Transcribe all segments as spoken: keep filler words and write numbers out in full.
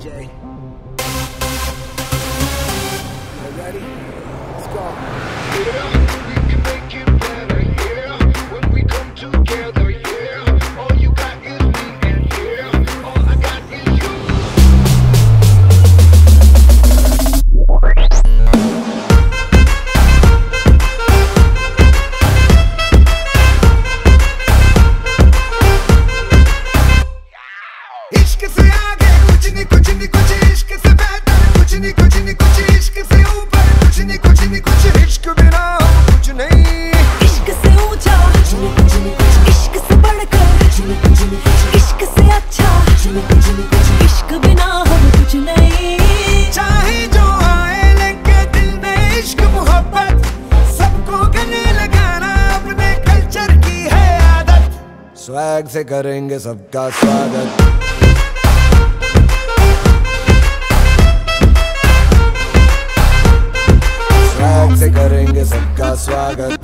J. You ready? Let's go. Yeah, we can make it better, yeah. When we come together, yeah. All you got is me, and yeah, all I got is you. इश्क से आगे कुछ नहीं कुछ नहीं कुछ इश्क से बेहतर कुछ नहीं कुछ नहीं कुछ इश्क से ऊपर कुछ नहीं कुछ नहीं कुछ इश्क बिना कुछ नहीं इश्क से ऊंचा कुछ नहीं कुछ नहीं कुछ इश्क से बढ़कर कुछ नहीं कुछ नहीं कुछ इश्क से अच्छा कुछ नहीं कुछ नहीं कुछ इश्क बिना हम कुछ नहीं चाहे जो आए लेके दिल में इश्क मोहब्बत सबको गले लगाना अपने कल्चर की है आदत स्वैग से करेंगे सबका स्वागत। स्वैग से करेंगे सबका स्वागत।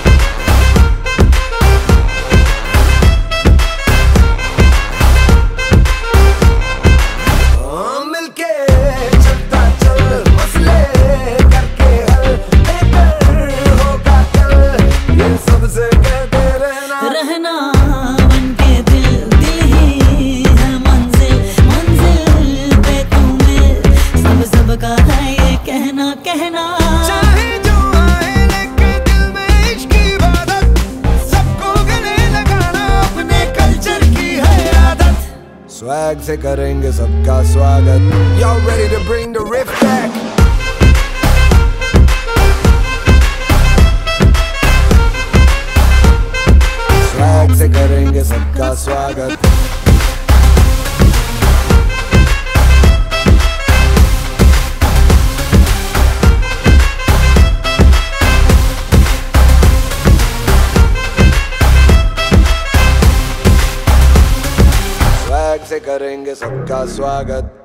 हाँ, मिलके चलता चल मसले करके हल बेहतर होगा कल ये सबसे कहते रहना रहना बनके दिल दिल ही है मंजिल मंजिल पे तुम्हें सब सब का है ये कहना कहना चाहे जो आए लेके दिल में इश्क की इबादत सबको गले लगाना अपने कल्चर की है आदत स्वैग से करेंगे सबका स्वागत। Y'all ready to bring the riff back? Swag से करेंगे सबका स्वागत। स्वैग से करेंगे सबका स्वागत।